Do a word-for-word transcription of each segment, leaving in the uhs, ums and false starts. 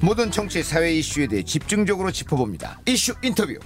모든 정치 사회 이슈에 대해 집중적으로 짚어봅니다. 이슈 인터뷰.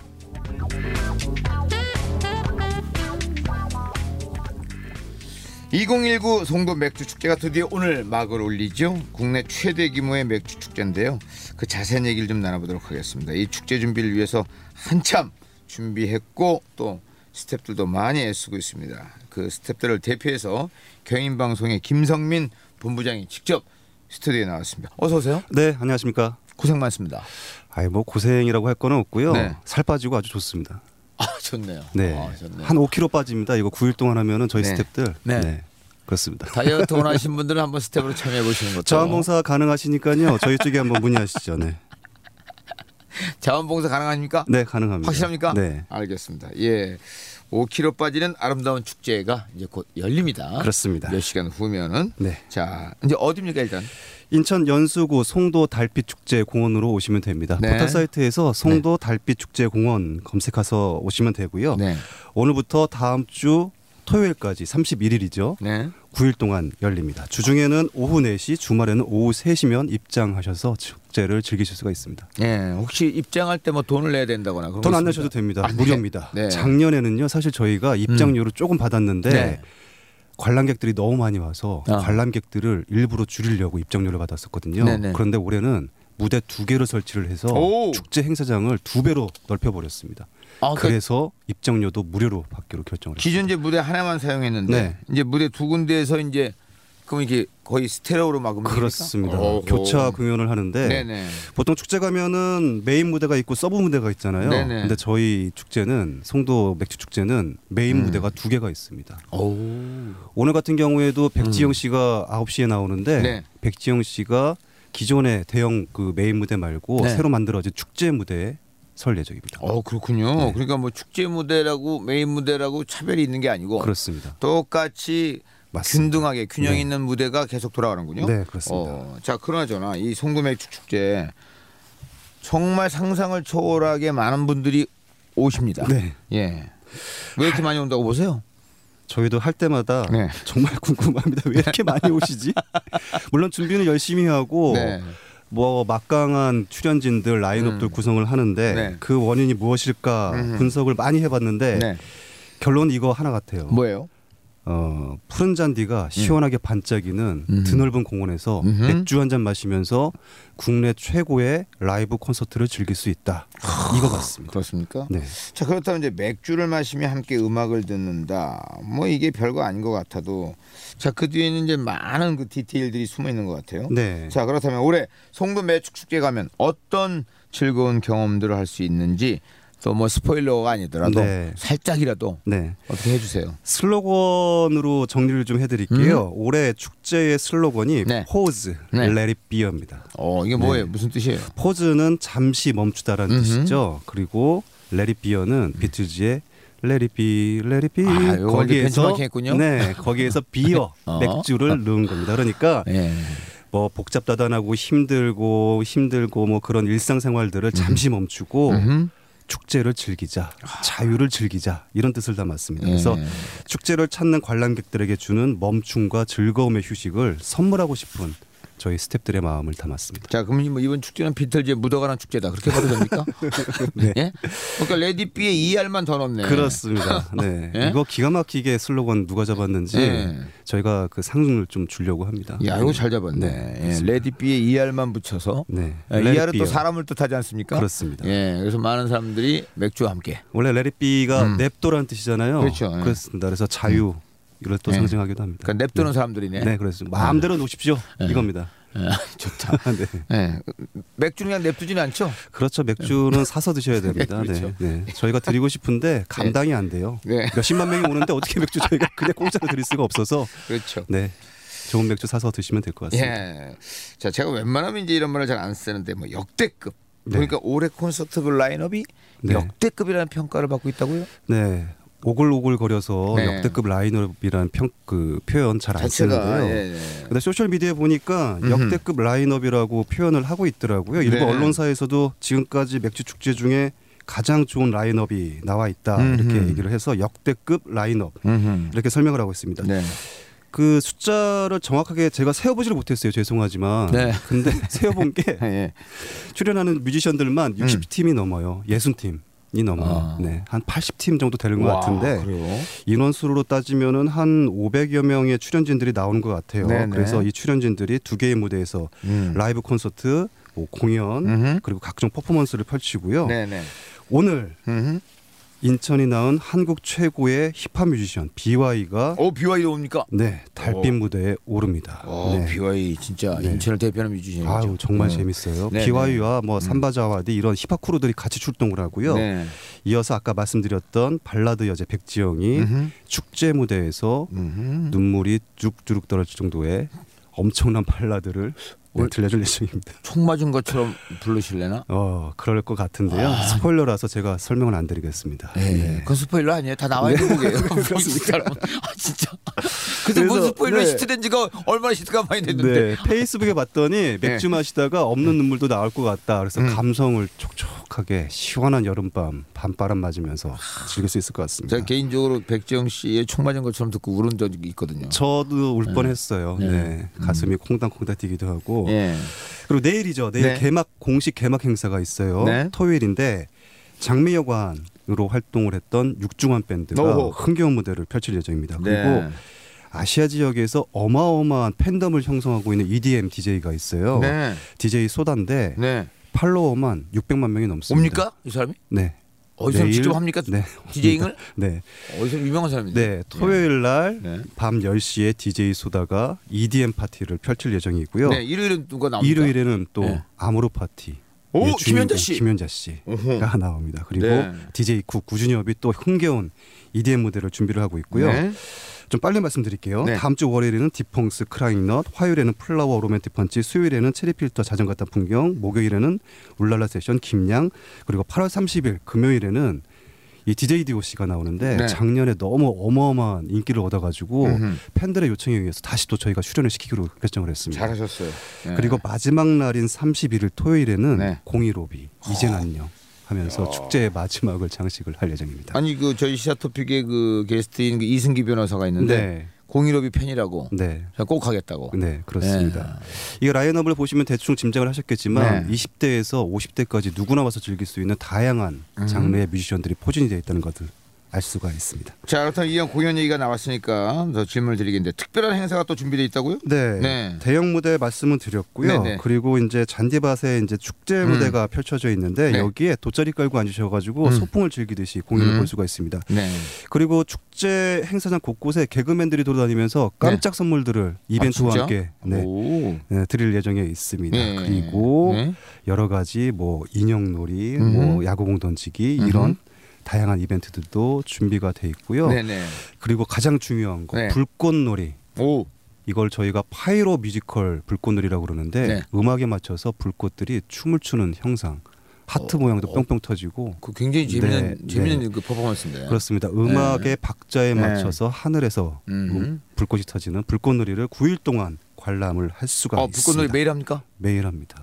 이천십구 송도 맥주 축제가 드디어 오늘 막을 올리죠. 국내 최대 규모의 맥주 축제인데요. 그 자세한 얘기를 좀 나눠보도록 하겠습니다. 이 축제 준비를 위해서 한참 준비했고 또 스태프들도 많이 애쓰고 있습니다. 그 스태프들을 대표해서 경인방송의 김성민 본부장이 직접 스튜디오에 나왔습니다. 어서 오세요. 네, 안녕하십니까. 고생 많습니다. 아이 뭐 고생이라고 할 거는 없고요. 네. 살 빠지고 아주 좋습니다. 아, 좋네요. 네, 아, 좋네요. 한 오 킬로그램 빠집니다. 이거 구 일 동안 하면은 저희 네. 스태프들. 네. 네. 그렇습니다. 다이어트 원하시는 분들은 한번 스텝으로 참여해 보시는 것도. 자원봉사 가능하시니까요. 저희 쪽에 한번 문의하시죠. 네. 자원봉사 가능합니까? 네, 가능합니다. 확실합니까? 네. 알겠습니다. 예, 오 킬로그램 빠지는 아름다운 축제가 이제 곧 열립니다. 그렇습니다. 몇 시간 후면은. 네. 자, 이제 어디입니까 일단? 인천 연수구 송도 달빛축제공원으로 오시면 됩니다. 네. 포털 사이트에서 송도 달빛축제공원 검색해서 오시면 되고요. 네. 오늘부터 다음 주 토요일까지 삼십일 일이죠. 네. 구 일 동안 열립니다. 주중에는 오후 네 시, 주말에는 오후 세 시면 입장하셔서 축제를 즐기실 수가 있습니다. 예, 혹시 입장할 때 뭐 돈을 내야 된다거나 그런 돈 안 거 내셔도 있습니까? 됩니다. 아, 네. 무료입니다. 네. 작년에는요, 사실 저희가 입장료를 음. 조금 받았는데 네. 관람객들이 너무 많이 와서 아. 관람객들을 일부러 줄이려고 입장료를 받았었거든요. 네네. 그런데 올해는 무대 두 개를 설치를 해서 오. 축제 행사장을 두 배로 넓혀버렸습니다. 아, 그러니까 그래서 입장료도 무료로 받기로 결정을 했습니다. 기존 이제 무대 하나만 사용했는데 네. 이제 무대 두 군데에서 이제 그럼 이게 거의 스테레오로 막 음악입니까? 그렇습니다. 오호. 교차 공연을 하는데 네네. 보통 축제 가면은 메인 무대가 있고 서브 무대가 있잖아요. 네네. 근데 저희 축제는 송도 맥주 축제는 메인 음. 무대가 두 개가 있습니다. 오. 오늘 같은 경우에도 백지영 씨가 아홉 시에 나오는데 네. 백지영 씨가 기존의 대형 그 메인 무대 말고 네. 새로 만들어진 축제 무대에 설 예정입니다. 어, 그렇군요. 네. 그러니까 뭐 축제 무대라고 메인 무대라고 차별이 있는 게 아니고 그렇습니다. 똑같이 맞습니다. 균등하게 균형 네. 있는 무대가 계속 돌아가는군요. 네, 그렇습니다. 어, 자, 그러나저나 이 송도 맥주 축제 정말 상상을 초월하게 많은 분들이 오십니다. 네. 예. 왜 이렇게 많이 온다고 보세요? 저희도 할 때마다 네. 정말 궁금합니다. 왜 이렇게 많이 오시지? 물론 준비는 열심히 하고 네. 뭐 막강한 출연진들 라인업들 음. 구성을 하는데 네. 그 원인이 무엇일까 음. 분석을 많이 해봤는데 네. 결론은 이거 하나 같아요. 뭐예요? 어, 푸른 잔디가 시원하게 반짝이는 음. 드넓은 공원에서 음흠. 맥주 한 잔 마시면서 국내 최고의 라이브 콘서트를 즐길 수 있다. 이거 같습니다. 그렇습니까? 네. 자, 그렇다면 이제 맥주를 마시며 함께 음악을 듣는다. 뭐 이게 별거 아닌 것 같아도 자, 그 뒤에는 이제 많은 그 디테일들이 숨어 있는 것 같아요. 네. 자, 그렇다면 올해 송도 맥주 축제 가면 어떤 즐거운 경험들을 할 수 있는지 또 뭐 스포일러가 아니더라도 네. 살짝이라도 네. 어떻게 해주세요. 슬로건으로 정리를 좀 해드릴게요. 올해 축제의 슬로건이 네. 포즈, 네. Let it be입니다. 어, 이게 뭐예요? 네. 무슨 뜻이에요? 포즈는 잠시 멈추다라는 음흠. 뜻이죠. 그리고 Let it be어는 비틀즈의 Let it be, Let it be. 아, 요거 이제 거기에서 벤치마킹했군요. 네, 거기에서 비어 어. 맥주를 넣은 겁니다. 그러니까 예. 뭐 복잡다단하고 힘들고 힘들고 뭐 그런 일상생활들을 잠시 멈추고 음흠. 축제를 즐기자, 자유를 즐기자 이런 뜻을 담았습니다. 예. 그래서 축제를 찾는 관람객들에게 주는 멈춤과 즐거움의 휴식을 선물하고 싶은 저희 스태프들의 마음을 담았습니다. 자, 그럼 뭐 이번 축제는 비틀즈의 묻어가는 축제다. 그렇게 봐도 됩니까? 네. 예? 그러니까 레디비의 이알만 더 넣네. 그렇습니다. 네. 예? 이거 기가 막히게 슬로건 누가 잡았는지 예. 저희가 그 상을 좀 주려고 합니다. 야, 이거 잘 잡았네. 네, 예, 레디비의 이알만 붙여서 네. 예, 이알은 또 레디비어. 사람을 뜻하지 않습니까? 그렇습니다. 예, 그래서 많은 사람들이 맥주와 함께. 원래 레디비가 음. 냅도라는 뜻이잖아요. 그렇죠. 예. 그렇습니다. 그래서 자유 이걸 또 예. 상징하기도 합니다. 그러니까 냅두는 네. 사람들이네. 네, 그래서 마음대로 놓으십시오. 예. 이겁니다. 예, 좋다. 네. 예, 맥주는 그냥 냅두지는 않죠? 그렇죠. 맥주는 사서 드셔야 됩니다. 그렇죠. 네. 네. 저희가 드리고 싶은데 감당이 안 돼요. 네. 몇십만 명이 오는데 어떻게 맥주 저희가 그냥 공짜로 드릴 수가 없어서 그렇죠. 네. 좋은 맥주 사서 드시면 될 것 같습니다. 예. 자, 제가 웬만하면 이제 이런 말을 잘 안 쓰는데 뭐 역대급. 네. 보니까 올해 콘서트 그 라인업이 네. 역대급이라는 평가를 받고 있다고요? 네. 오글오글거려서 네. 역대급 라인업이라는 평, 그 표현 잘 안 자체가 쓰는데요. 예, 예. 근데 소셜 미디어에 보니까 음흠. 역대급 라인업이라고 표현을 하고 있더라고요. 일부 네. 언론사에서도 지금까지 맥주 축제 중에 가장 좋은 라인업이 나와 있다 음흠. 이렇게 얘기를 해서 역대급 라인업 음흠. 이렇게 설명을 하고 있습니다. 네. 그 숫자를 정확하게 제가 세어보지를 못했어요. 죄송하지만. 네. 근데 세어본 게 예. 출연하는 뮤지션들만 육십 팀이 넘어요. 육십 팀이 넘어요. 아. 네, 한 팔십 팀 정도 되는 것 와, 같은데 그래요? 인원수로 따지면은 한 오백여 명의 출연진들이 나오는 것 같아요. 네네. 그래서 이 출연진들이 두 개의 무대에서 음. 라이브 콘서트, 뭐 공연 음흠. 그리고 각종 퍼포먼스를 펼치고요. 네네. 오늘 음흠. 인천이 낳은 한국 최고의 힙합 뮤지션 비와이가 어 비와이도 옵니까? 네 달빛 오. 무대에 오릅니다. 어 네. 비와이 진짜 네. 인천을 대표하는 뮤지션이죠. 아유 정말 음. 재밌어요. 네네. 비와이와 뭐 삼바자와디 이런 힙합 크루들이 같이 출동을 하고요. 네. 이어서 아까 말씀드렸던 발라드 여제 백지영이 음흠. 축제 무대에서 음흠. 눈물이 쭉-쭉 떨어질 정도의 엄청난 발라드를 네, 올- 들려줄 예정입니다. 총 맞은 것처럼 부르실래나? 어 그럴 것 같은데요. 아. 스포일러라서 제가 설명을 안 드리겠습니다. 네. 네. 그건 스포일러 아니에요? 다 나와 있는 곡이에요. 그렇습니까? 아 진짜. 그래서 무슨 그래서, 스포일러 네. 히트된 지가 얼마나 히트가 많이 됐는데. 네, 페이스북에 봤더니 맥주 마시다가 없는 눈물도 나올 것 같다. 그래서 음. 감성을 촉촉하게 시원한 여름밤 밤바람 맞으면서 즐길 수 있을 것 같습니다. 제가 개인적으로 백지영 씨의 총 맞은 것처럼 듣고 울은 적이 있거든요. 저도 울 네. 뻔했어요. 네. 네. 가슴이 콩당콩당 뛰기도 하고. 예. 그리고 내일이죠. 내일 네. 개막 공식 개막 행사가 있어요. 네. 토요일인데 장미여관으로 활동을 했던 육중한 밴드가 오호. 흥겨운 무대를 펼칠 예정입니다. 그리고 네. 아시아 지역에서 어마어마한 팬덤을 형성하고 있는 이디엠 디제이가 있어요. 네. 디제이 소다인데 네. 팔로워만 육백만 명이 넘습니다. 옵니까 이 사람이? 네. 어디서 내일- 직접 합니까? 네. 디제잉을? 네. 어디서 유명한 사람인데. 네. 토요일 날 네. 밤 열 시에 디제이 소다가 이디엠 파티를 펼칠 예정이고요. 네. 일요일은 누가 나옵니까? 일요일에는 또 네. 아모르 파티. 오, 예, 김연자 주인공 씨. 김연자 씨가 어허. 나옵니다. 그리고 네. 디제이 쿡 구준엽이 또 흥겨운 이디엠 무대를 준비를 하고 있고요. 네. 좀 빨리 말씀드릴게요. 네. 다음 주 월요일에는 디펑스 크라잉넛, 화요일에는 플라워 로맨틱 펀치, 수요일에는 체리필터 자전거 탄 풍경, 목요일에는 울랄라 세션 김양, 그리고 팔월 삼십일 금요일에는 이 디제이 디오씨가 나오는데 네. 작년에 너무 어마어마한 인기를 얻어가지고 음흠. 팬들의 요청에 의해서 다시 또 저희가 출연을 시키기로 결정을 했습니다. 잘하셨어요. 네. 그리고 마지막 날인 삼십일 일 토요일에는 네. 공이로비 이젠 안녕 하면서 야. 축제의 마지막을 장식을 할 예정입니다. 아니 그 저희 시사토픽의 그 게스트인 그 이승기 변호사가 있는데 네, 공일오비 팬이라고 네, 제가 꼭 하겠다고. 네 그렇습니다. 이 라인업을 보시면 대충 짐작을 하셨겠지만 네. 이십 대에서 오십 대까지 누구나 와서 즐길 수 있는 다양한 음. 장르의 뮤지션들이 포진이 되어 있다는 것을 알 수가 있습니다. 자 그렇다면 이왕 공연 얘기가 나왔으니까 더 질문을 드리겠는데 특별한 행사가 또 준비되어 있다고요? 네, 네. 대형 무대 말씀은 드렸고요. 네, 네. 그리고 이제 잔디밭에 이제 축제 음. 무대가 펼쳐져 있는데 네. 여기에 돗자리 깔고 앉으셔가지고 음. 소풍을 즐기듯이 공연을 음. 볼 수가 있습니다. 네. 그리고 축제 행사장 곳곳에 개그맨들이 돌아다니면서 깜짝 선물들을 이벤트와 아, 진짜? 함께 네, 오. 네, 드릴 예정에 있습니다. 네. 그리고 네. 여러 가지 뭐 인형놀이, 음흠. 뭐 야구공 던지기 음흠. 이런 다양한 이벤트들도 준비가 돼 있고요. 네네. 그리고 가장 중요한 거 네. 불꽃놀이. 오. 이걸 저희가 파이로 뮤지컬 불꽃놀이라고 그러는데 네. 음악에 맞춰서 불꽃들이 춤을 추는 형상. 하트 어, 모양도 어. 뿅뿅 터지고 그 굉장히 재밌는 네, 재밌는 네. 그 퍼포먼스인데. 그렇습니다. 음악의 박자에 네. 맞춰서 하늘에서 음. 불꽃이 터지는 불꽃놀이를 구 일 동안 관람을 할 수가 어, 있습니다. 불꽃놀이 매일 합니까? 매일 합니다.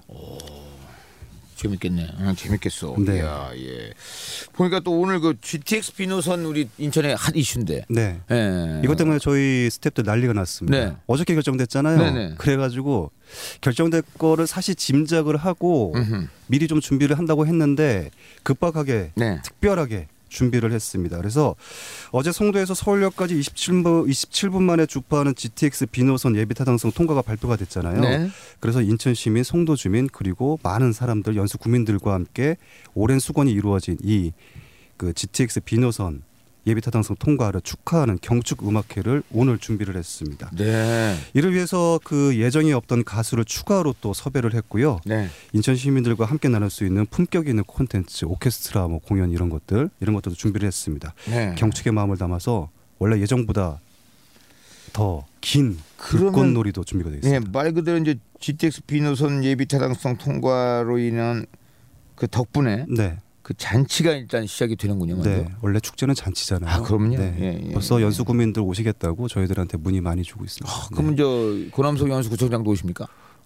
재밌겠네. 아, 재밌겠어. 네. 이야, 예. 보니까 또 오늘 그 지티엑스 비노선 우리 인천에 핫 이슈인데. 네. 예. 이것 때문에 저희 스태프들 난리가 났습니다. 네. 어저께 결정됐잖아요. 네네. 그래가지고 결정된 거를 사실 짐작을 하고 음흠. 미리 좀 준비를 한다고 했는데 급박하게 네. 특별하게 준비를 했습니다. 그래서 어제 송도에서 서울역까지 이십칠 분, 이십칠 분 만에 주파하는 지티엑스 비노선 예비 타당성 통과가 발표가 됐잖아요. 네. 그래서 인천 시민, 송도 주민 그리고 많은 사람들, 연수 구민들과 함께 오랜 수건이 이루어진 이 그 지티엑스 비노선 예비 타당성 통과를 축하하는 경축 음악회를 오늘 준비를 했습니다. 네. 이를 위해서 그 예정이 없던 가수를 추가로 또 섭외를 했고요. 네. 인천 시민들과 함께 나눌 수 있는 품격 있는 콘텐츠, 오케스트라 뭐 공연 이런 것들 이런 것들도 준비를 했습니다. 네. 경축의 마음을 담아서 원래 예정보다 더 긴 그러면- 불꽃놀이도 준비가 되어 네, 있습니다. 말 그대로 이제 지티엑스 비노선 예비 타당성 통과로 인한 그 덕분에 네, 그 잔치가 일단 시작이 되는군요. 먼저. 네, 원래 축제는 잔치잖아요. 아, 그럼요. 네. 예, 예, 벌써 예. 연수 구민들 오시겠다고 저희들한테 문의 많이 주고 있습니다. 아, 그러면 저 고남석 연수구청장도 오십니까?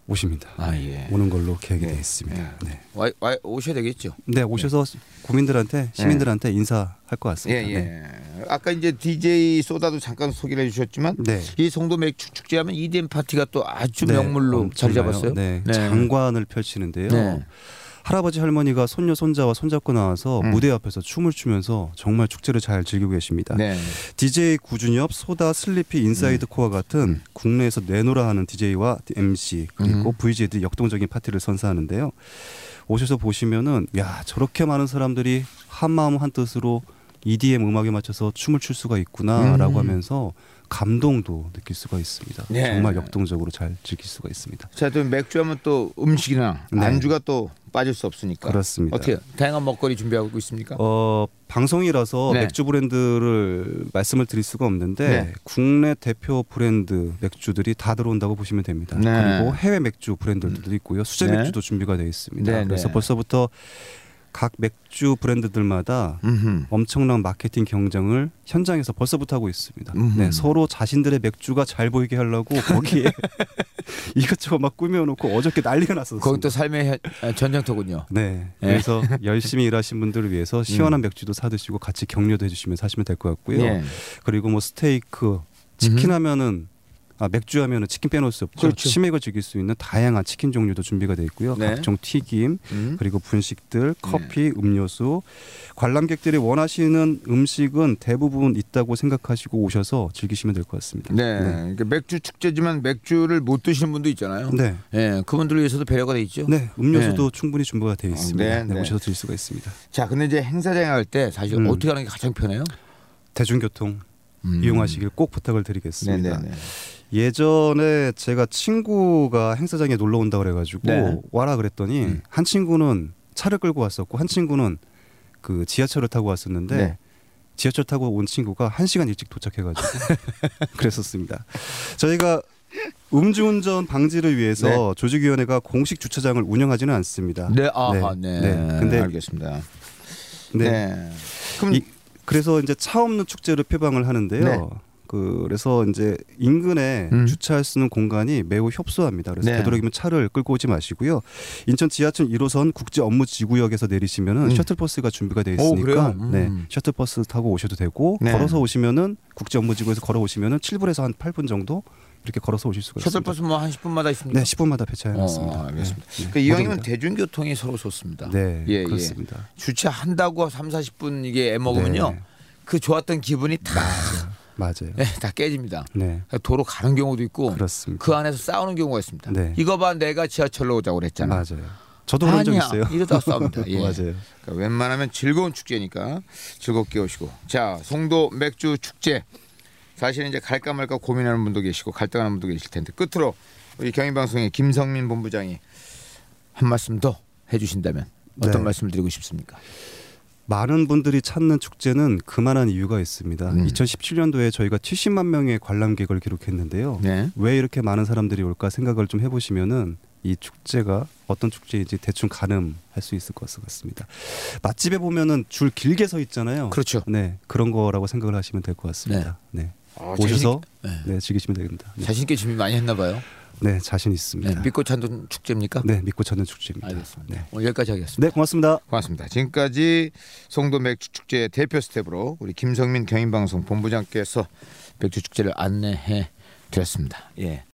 오십니다. 아, 예. 오는 걸로 계획이 예. 되어 있습니다. 예. 네. 와, 와 오셔야 되겠죠. 네, 오셔서 국민들한테 시민들한테 인사할 것 같습니다. 예, 예. 네. 아까 이제 디제이 소다도 잠깐 소개를 해주셨지만 네. 이 송도 맥주 축제하면 이디엠 파티가 또 아주 네, 명물로 자리 엄청나요. 잡았어요. 네. 네. 장관을 펼치는데요. 네. 할아버지 할머니가 손녀 손자와 손잡고 나와서 음. 무대 앞에서 춤을 추면서 정말 축제를 잘 즐기고 계십니다. 네. 디제이 구준엽, 소다, 슬리피, 인사이드 코어 같은 국내에서 내노라 하는 디제이와 엠씨 그리고 음. 브이지들이 역동적인 파티를 선사하는데요. 오셔서 보시면은 야 저렇게 많은 사람들이 한 마음 한 뜻으로 이디엠 음악에 맞춰서 춤을 출 수가 있구나라고 음. 하면서 감동도 느낄 수가 있습니다. 네. 정말 역동적으로 잘 즐길 수가 있습니다. 자, 또 맥주하면 또 음식이나 네. 안주가 또 빠질 수 없으니까. 그렇습니다. 어떻게 다양한 먹거리 준비하고 있습니까? 어, 방송이라서 네. 맥주 브랜드를 말씀을 드릴 수가 없는데 네. 국내 대표 브랜드 맥주들이 다 들어온다고 보시면 됩니다. 네. 그리고 해외 맥주 브랜드들도 있고요. 수제 네. 맥주도 준비가 되어 있습니다. 네, 그래서 네. 벌써부터 각 맥주 브랜드들마다 음흠. 엄청난 마케팅 경쟁을 현장에서 벌써부터 하고 있습니다. 음흠. 네, 서로 자신들의 맥주가 잘 보이게 하려고 거기에 이것저것 막 꾸며놓고 어저께 난리가 났었어요. 거기 또 삶의 현- 아, 전쟁터군요. 네, 그래서 열심히 일하신 분들을 위해서 시원한 맥주도 사드시고 같이 격려도 해주시면 사시면 될 것 같고요. 예. 그리고 뭐 스테이크, 치킨 하면은 아, 맥주 하면은 치킨 빼놓을 수 없죠. 그렇죠. 치맥을 즐길 수 있는 다양한 치킨 종류도 준비가 되어 있고요. 네. 각종 튀김, 음. 그리고 분식들, 커피, 음료수, 관람객들이 원하시는 음식은 대부분 있다고 생각하시고 오셔서 즐기시면 될 것 같습니다. 네. 그러니까 맥주 축제지만 맥주를 못 드시는 분도 있잖아요. 네. 예, 그분들을 위해서도 배려가 돼 있죠. 네, 음료수도 충분히 준비가 되어 있습니다. 네, 네, 네. 오셔서 드실 수가 있습니다. 자, 근데 이제 행사장에 갈 때 사실 음. 어떻게 하는 게 가장 편해요? 대중교통 음. 이용하시길 꼭 부탁을 드리겠습니다. 네네네. 예전에 제가 친구가 행사장에 놀러 온다 그래가지고 네. 와라 그랬더니 음. 한 친구는 차를 끌고 왔었고 한 친구는 그 지하철을 타고 왔었는데 네. 지하철 타고 온 친구가 한 시간 일찍 도착해가지고 그랬었습니다. 저희가 음주운전 방지를 위해서 네. 조직위원회가 공식 주차장을 운영하지는 않습니다. 네, 아하, 네. 네. 네. 근데 알겠습니다. 네. 네. 그럼 이, 그래서 이제 차 없는 축제를 표방을 하는데요. 네. 그래서 이제 인근에 음. 주차할 수 있는 공간이 매우 협소합니다. 그래서 네. 되도록이면 차를 끌고 오지 마시고요. 인천 지하철 일 호선 국제 업무 지구역에서 내리시면은 음. 셔틀버스가 준비가 되어 오, 있으니까 그래요? 음. 네, 셔틀버스 타고 오셔도 되고 네. 걸어서 오시면은 국제 업무 지구에서 걸어 오시면은 칠 분에서 한 팔 분 정도 이렇게 걸어서 오실 수가 있습니다. 셔틀버스 뭐 한 십 분마다 있습니까? 네, 십 분마다 배차해 놨습니다. 어, 알겠습니다. 네, 네. 그러니까 이왕이면 모두 다. 대중교통이 서로 좋습니다. 네, 예, 그렇습니다. 예. 주차한다고 삼, 사십 분 이게 애먹으면요. 네. 그 좋았던 기분이 다, 맞아요. 네, 다 깨집니다. 네, 도로 가는 경우도 있고 그렇습니다. 그 안에서 싸우는 경우가 있습니다. 네. 이거 봐 내가 지하철로 오자고 그랬잖아. 맞아요. 저도 그런 적 아니야. 있어요. 이러다 싸웁니다. 예. 맞아요. 그러니까 웬만하면 즐거운 축제니까 즐겁게 오시고. 자, 송도 맥주 축제. 사실은 이제 갈까 말까 고민하는 분도 계시고 갈등하는 분도 계실 텐데 끝으로 우리 경인방송의 김성민 본부장이 한 말씀 더 해주신다면 어떤 네. 말씀을 드리고 싶습니까? 많은 분들이 찾는 축제는 그만한 이유가 있습니다. 음. 이천십칠 년도에 저희가 칠십만 명의 관람객을 기록했는데요. 네. 왜 이렇게 많은 사람들이 올까 생각을 좀 해보시면은 이 축제가 어떤 축제인지 대충 가늠할 수 있을 것 같습니다. 맛집에 보면은 줄 길게 서 있잖아요. 그렇죠. 네, 그런 거라고 생각을 하시면 될 것 같습니다. 네, 아, 오셔서 자신, 네, 즐기시면 됩니다. 네. 자신 있게 준비 많이 했나 봐요. 네, 자신 있습니다. 네, 믿고 찾는 축제입니까? 네, 믿고 찾는 축제입니다. 알겠습니다. 네, 오늘 여기까지 하겠습니다. 네, 고맙습니다. 고맙습니다. 지금까지 송도 맥주 축제 대표 스텝으로 우리 김성민 경인방송 본부장께서 맥주 축제를 안내해 드렸습니다. 예.